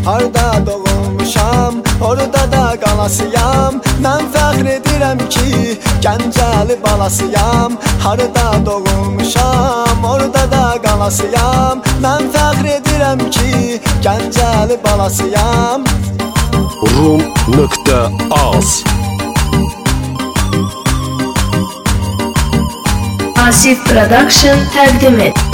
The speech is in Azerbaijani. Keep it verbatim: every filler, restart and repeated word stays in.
Harda doğulmuşam, orada da qalasıyam. Mən fəxr edirəm ki, Gəncəli balasıyam. Harda doğulmuşam, orada da qalasıyam. Mən fəxr edirəm ki, Gəncəli balasıyam. rum nöqtə az Asif Production təqdim et.